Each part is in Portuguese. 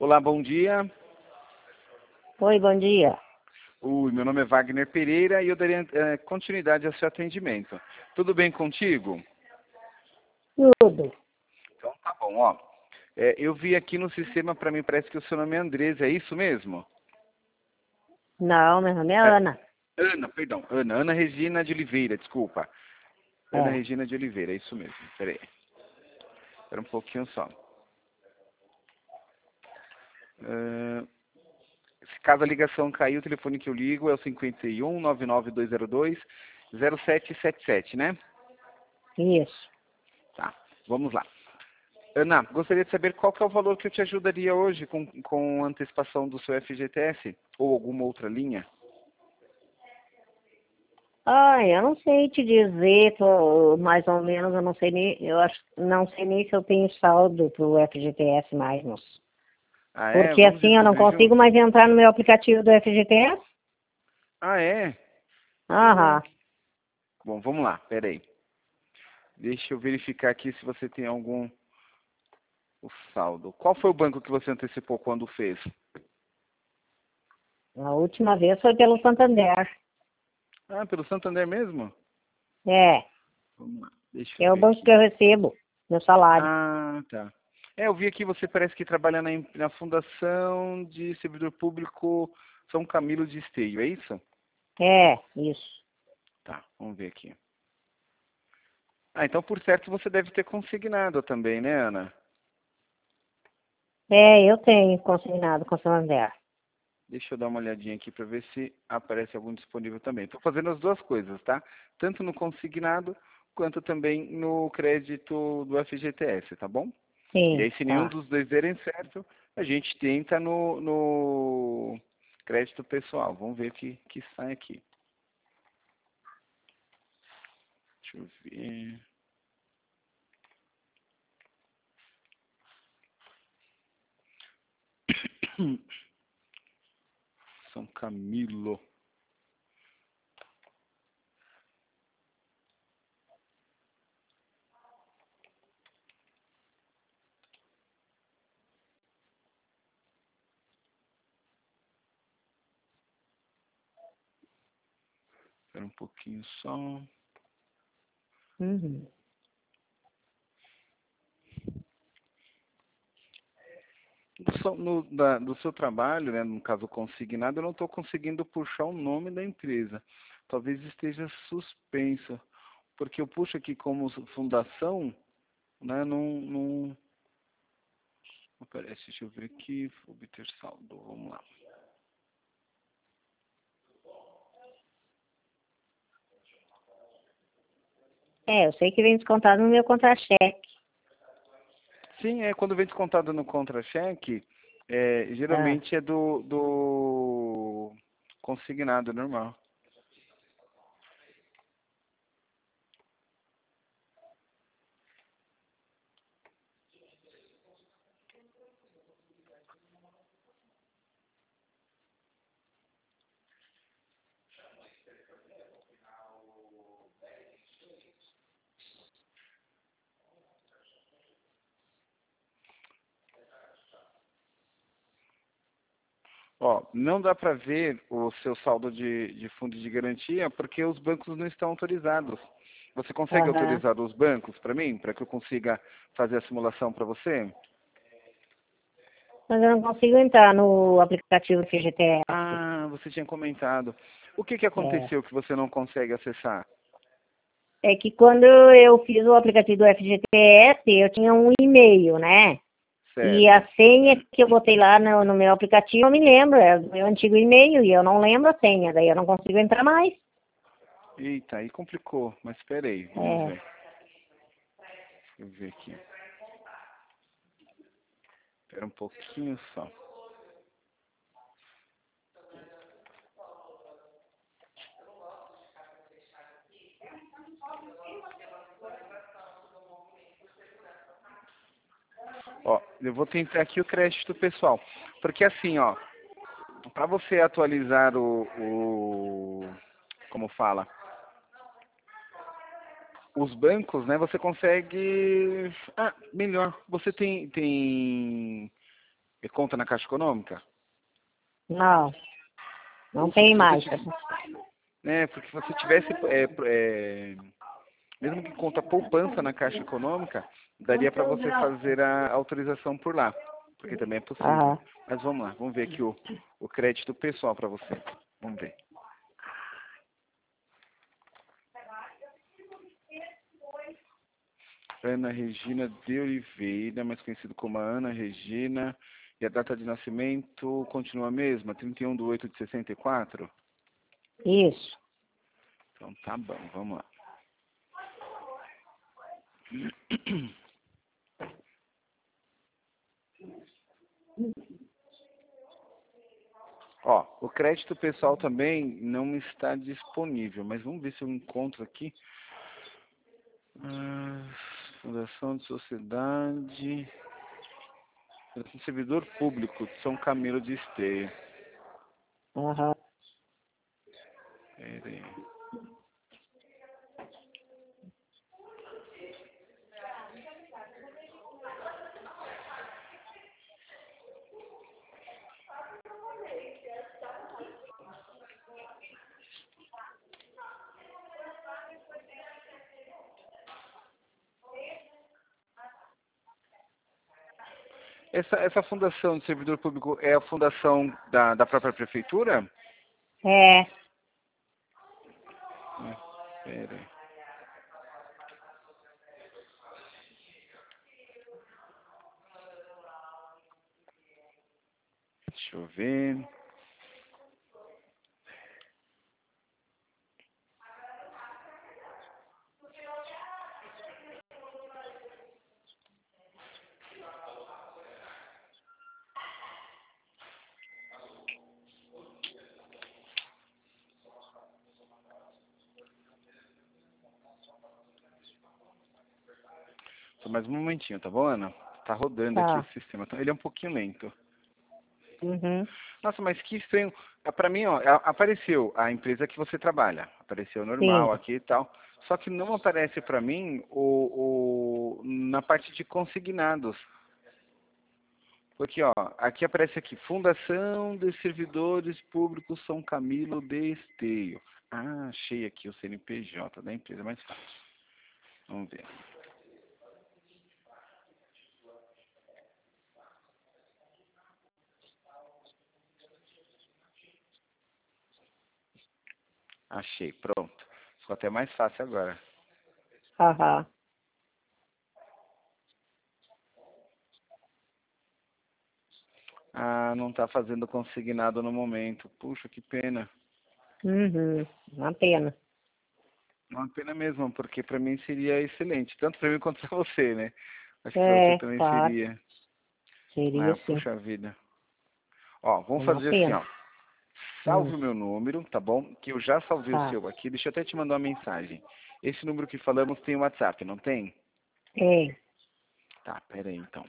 Olá, bom dia. Oi, bom dia. Oi, meu nome é Wagner Pereira e eu daria continuidade ao seu atendimento. Tudo bem contigo? Tudo. Então tá bom, ó. Eu vi aqui no sistema, para mim parece que o seu nome é Andresa, é isso mesmo? Não, meu nome é É, Ana. Ana, perdão, Ana Regina de Oliveira, desculpa. Ana É. Regina de Oliveira, é isso mesmo. Peraí. Espera um pouquinho só. Ah, Se caso a ligação cair, o telefone que eu ligo é o 51 99202 0777, né? Isso. Tá, vamos lá. Ana, gostaria de saber qual que é o valor que eu te ajudaria hoje com antecipação do seu FGTS ou alguma outra linha? Eu não sei te dizer, mais ou menos, eu não sei nem, eu acho, não sei nem se eu tenho saldo pro FGTS mais, moço. Ah, é? Porque Vamos assim eu não descobrir consigo junto? mais entrar no meu aplicativo do FGTS. Ah, é? Aham. Bom, vamos lá, peraí. Deixa eu verificar aqui se você tem algum o saldo. Qual foi o banco que você antecipou quando fez? A última vez foi pelo Santander. Ah, pelo Santander mesmo? É, Vamos lá, deixa eu é o ver banco que aqui. eu recebo, meu salário. Ah, tá. Eu vi aqui você parece que trabalha na Fundação de Servidor Público São Camilo de Esteio, é isso? É, isso. Tá, vamos ver aqui. Ah, então por certo você deve ter consignado também, né, Ana? É, eu tenho consignado com o Santander. Deixa eu dar uma olhadinha aqui para ver se aparece algum disponível também. Estou fazendo as duas coisas, tá? Tanto no consignado quanto também no crédito do FGTS, tá bom? E Sim, aí, se nenhum tá. dos dois derem certo, a gente tenta no crédito pessoal. Vamos ver o que sai aqui. Deixa eu ver. São Camilo. Espera um pouquinho só. Uhum. Do seu trabalho, né, no caso consignado, eu não estou conseguindo puxar o nome da empresa. Talvez esteja suspenso, porque eu puxo aqui como fundação, né, não aparece. Deixa eu ver aqui, obter saldo, vamos lá. É, eu sei que vem descontado no meu contra-cheque. Sim, quando vem descontado no contra-cheque, Ah. geralmente é do consignado normal. Ó, não dá para ver o seu saldo de fundo de garantia porque os bancos não estão autorizados. Você consegue Aham. autorizar os bancos para mim, para que eu consiga fazer a simulação para você? Mas eu não consigo entrar no aplicativo FGTS. Ah, você tinha comentado. O que É. aconteceu que você não consegue acessar? É que quando eu fiz o aplicativo do FGTS, eu tinha um e-mail, né? E a Certo. senha que eu botei lá no meu aplicativo, eu me lembro, é do meu antigo e-mail, e eu não lembro a senha, daí eu não consigo entrar mais. Eita, aí complicou. Mas espera aí, vamos É. ver. Deixa eu ver aqui. Espera um pouquinho só. Ó, eu vou tentar aqui o crédito pessoal. Porque assim, ó, para você atualizar como fala, os bancos, né, você consegue, melhor, você tem E conta na Caixa Econômica? Não, não Puxa, tem se você mais. porque se você tivesse, mesmo que conta poupança na Caixa Econômica, daria para você fazer a autorização por lá, porque também é possível. Aham. Mas vamos lá, vamos ver aqui o crédito pessoal para você. Vamos ver. Ana Regina de Oliveira, mais conhecido como a Ana Regina. E a data de nascimento continua a mesma, 31/8/64? Isso. Então tá bom, vamos lá. Ó, o crédito pessoal também não está disponível, mas vamos ver se eu encontro aqui. Fundação de Sociedade, Servidor Público de São Camilo de Esteio. Aham. Pera aí. Essa fundação de servidor público é a fundação da própria prefeitura? É. Pera aí. Deixa eu ver. Só mais um momentinho, tá bom, Ana? Tá rodando aqui o Tá. sistema. Então, ele é um pouquinho lento. Uhum. Nossa, mas que estranho. Pra mim, ó, apareceu a empresa que você trabalha. Apareceu Sim. normal aqui e tal. Só que não aparece pra mim na parte de consignados. Porque, ó, aqui aparece aqui, Fundação de Servidores Públicos São Camilo de Esteio. Ah, achei aqui o CNPJ da empresa, mais fácil. Vamos ver. Achei, pronto. Ficou até mais fácil agora. Aham. Ah, não está fazendo consignado no momento. Puxa, que pena. Uhum. Uma pena. Uma pena mesmo, porque para mim seria excelente. Tanto para mim quanto para você, né? Acho que para você É, também claro. seria. Seria Ah, sim. puxa vida. Ó, vamos Uma fazer assim, pena. ó. Hum. Salve o meu número, tá bom? Que eu já salvei o Tá. seu aqui. Deixa eu até te mandar uma mensagem. Esse número que falamos tem WhatsApp, não tem? É. Tá, pera aí então.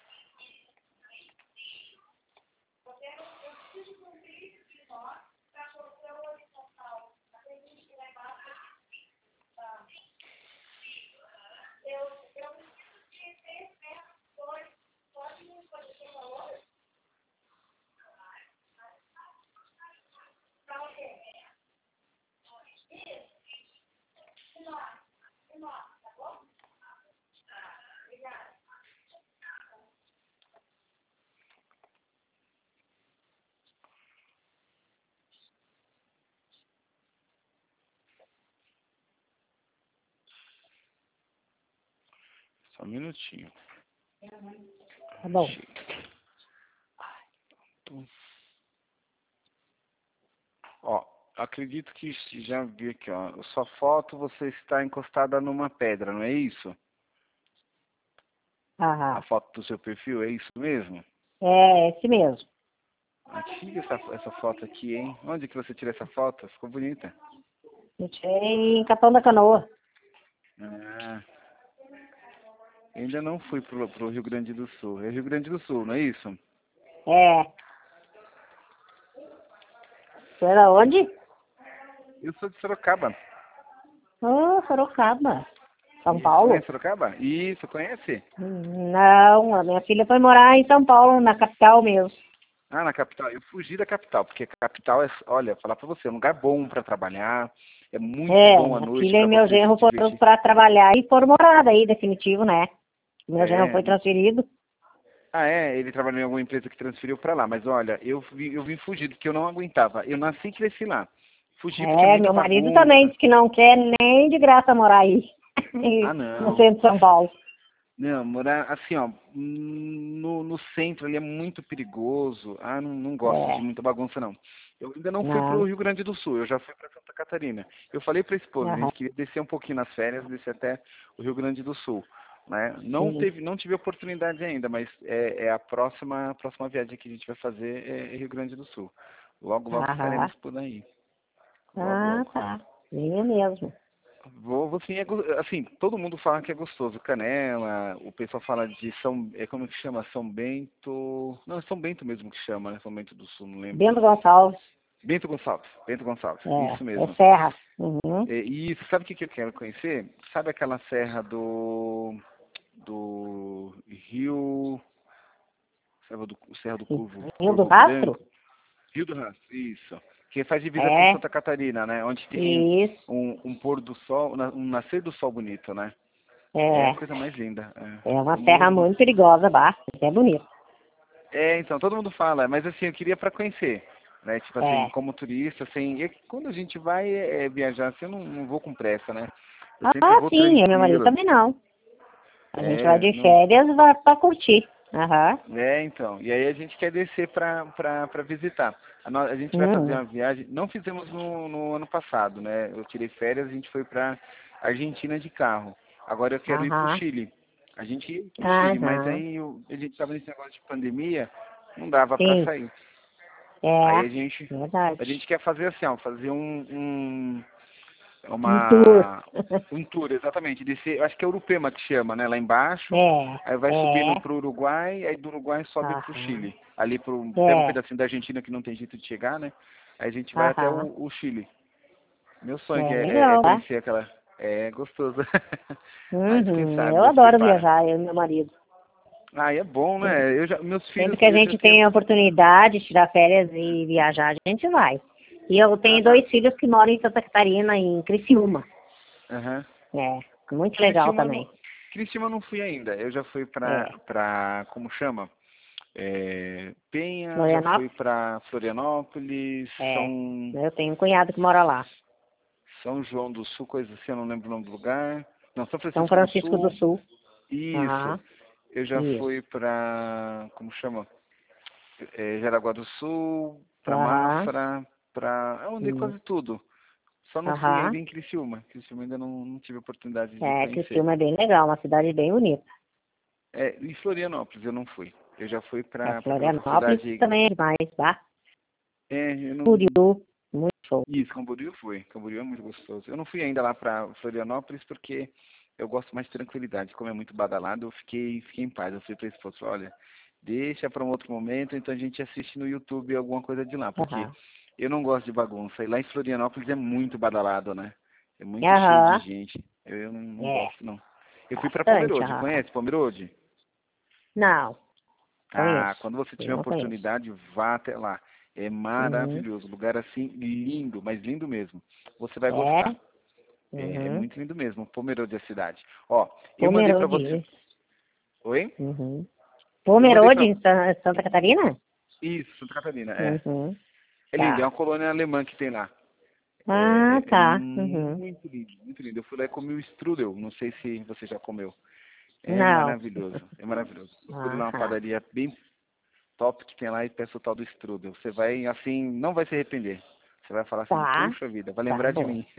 Só um minutinho. Tá bom. Achei. Ó, acredito que já vi aqui, ó. Sua foto você está encostada numa pedra, não é isso? A Aham. foto do seu perfil, é isso mesmo? É esse mesmo. Tira essa foto aqui, hein? Onde que você tira essa foto? Ficou bonita. Eu tirei em Capão da Canoa. Ah, ainda não fui pro Rio Grande do Sul. É Rio Grande do Sul, não é isso? É. Tu era onde? Eu sou de Sorocaba. Oh, Sorocaba. São Isso, Paulo? conhece Sorocaba? Isso, conhece? Não, a minha filha foi morar em São Paulo, na capital mesmo. Ah, na capital. Eu fugi da capital, porque a capital é, olha, falar pra você, é um lugar bom pra trabalhar, é muito bom à Minha noite filha pra e meu você se genro foram divertir. para trabalhar e foram morar daí, definitivo, né? Meu genro É, foi transferido. ah, é, ele trabalhou em alguma empresa que transferiu pra lá, mas olha, eu vim fugido, porque eu não aguentava. Eu nasci e cresci lá. Fugi porque é É, muita meu marido também bagunça. disse que não quer nem de graça morar aí, Ah, no não. centro de São Paulo. Não, morar assim, ó, no centro ali é muito perigoso. Ah, não gosto de É, muita bagunça, não. Eu ainda não fui pro não. Rio Grande do Sul, eu já fui para Santa Catarina. Eu falei para a esposa, a Aham, gente queria descer um pouquinho nas férias, descer até o Rio Grande do Sul, né? sim. Não tive oportunidade ainda, mas é a próxima viagem que a gente vai fazer é Rio Grande do Sul. Logo Aham. estaremos por aí. Logo, Ah, logo. tá. Vinha mesmo. Vou sim, assim, todo mundo fala que é gostoso. Canela, o pessoal fala de como que chama? São Bento, não, é São Bento mesmo que chama, né? São Bento do Sul, não lembro. Bento Gonçalves. Bento Gonçalves, isso É mesmo. Serra. Uhum. E isso, sabe o que eu quero conhecer? Sabe aquela serra do Rio, Serra do Curvo, Rio do Corvo Rastro? Branco? Rio do Rastro, isso. Que faz divisa com É, Santa Catarina, né? Onde tem isso. um pôr do sol, um nascer do sol bonito, né? É a É. coisa mais linda. É É. uma Eu serra morro. muito perigosa, basta. É bonito. É, então, todo mundo fala, mas assim, eu queria para conhecer, né? Tipo assim, É. como turista, assim, e quando a gente vai viajar, assim, eu não vou com pressa, né? Eu sempre Ah, vou sim, meu marido tranquilo. também não. A gente vai É, de não, férias e vai pra curtir. Aham. então. E aí a gente quer descer pra visitar. A gente vai fazer Uhum. uma viagem, não fizemos no ano passado, né? Eu tirei férias, a gente foi pra Argentina de carro. Agora eu quero ir pro Aham. Chile. A gente ia pro Chile, mas Aham. aí a gente tava nesse negócio de pandemia, não dava pra Sim. sair. Aí É. a Verdade. gente quer fazer assim, ó, fazer Um tour. um tour, exatamente. Descer, eu acho que é Urupema que chama, né? Lá embaixo, É. aí vai subindo É. pro Uruguai, aí do Uruguai sobe pro Aham. Chile. Ali pega um É. pedacinho da Argentina que não tem jeito de chegar, né? Aí a gente vai até Aham. o Chile. Meu sonho É é legal, tá? conhecer aquela. É gostoso. Mas quem Uhum. sabe Eu Deus adoro prepara. viajar, eu e meu marido. Ah, é bom, né? Meus Sempre filhos, que a eu já gente tenho. tem a oportunidade de tirar férias e viajar, a gente vai. E eu Ah, tenho tá. 2 filhos que moram em Santa Catarina, em Criciúma. Aham. É, muito legal Criciúma, também. Criciúma eu não fui ainda. Eu já fui É, como chama? Penha, já fui Florianópolis? para Florianópolis, É, eu tenho um cunhado que mora lá. São João do Sul, coisa assim, eu não lembro o nome do lugar. Não, São São Francisco do Francisco do Sul, Sul. isso. Aham, Eu já isso. fui para, como chama? Jaraguá do Sul, para Aham, Mafra, eu andei isso. quase tudo. Só não fui Aham. ainda em Criciúma. Criciúma ainda não tive oportunidade de É, conhecer. Criciúma é bem legal, uma cidade bem bonita. Em Florianópolis eu não fui. Eu já fui É, para aquela outra Florianópolis cidade. também é demais, tá? Eu não. Camboriú, muito show. Isso, Camboriú eu fui. Camboriú é muito gostoso. Eu não fui ainda lá para Florianópolis porque eu gosto mais de tranquilidade. Como é muito badalado, eu fiquei em paz. Eu falei para a esposa, olha, deixa para um outro momento, então a gente assiste no YouTube alguma coisa de lá, porque Aham. eu não gosto de bagunça. E lá em Florianópolis é muito badalado, né? É muito cheio de Aham, gente. Eu não é, gosto, não. Eu fui para bastante, Pomerode, aham. conhece Pomerode? Não, Ah, conheço. quando você tiver Eu não conheço. oportunidade, vá até lá. É Uhum. maravilhoso, lugar assim lindo, mas lindo mesmo. Você vai É? gostar. É Uhum. muito lindo mesmo, Pomerode a cidade. Ó, eu mandei para você. Pomerode. Oi? Uhum. Eu mandei Pomerode para em Santa Catarina? isso, Santa Catarina. Uhum. É lindo, é Tá. uma colônia alemã que tem lá. Ah, É tá. Uhum. muito lindo, muito lindo. Eu fui lá e comi o strudel, não sei se você já comeu. É Não. maravilhoso, é maravilhoso. Procure lá uma Aham. padaria bem top que tem lá e peça o tal do strudel. Você vai, assim, não vai se arrepender. Você vai falar assim, Tá. puxa vida, vai Tá lembrar de bom. mim.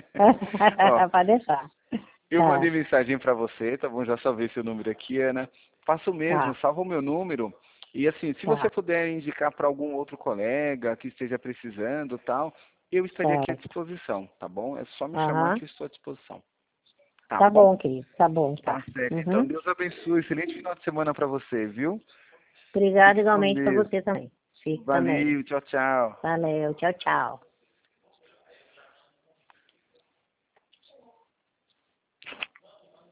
Ó, Pode deixar. eu Tá. mandei mensagem para você, tá bom? Já salvei seu número aqui, Ana. Faça o mesmo, Tá. salva o meu número. E assim, se você Tá. puder indicar para algum outro colega que esteja precisando, tal, eu estaria aqui à Certo. disposição, tá bom? É só me chamar Aham. que eu estou à disposição. Tá Tá bom? bom, querido. Tá bom, Tá tá. certo. Então, Uhum. Deus abençoe. Excelente final de semana para você, viu? Obrigada Fique com igualmente pra Deus. você também. Fique também. Valeu, tchau, tchau. Valeu. Tchau, tchau.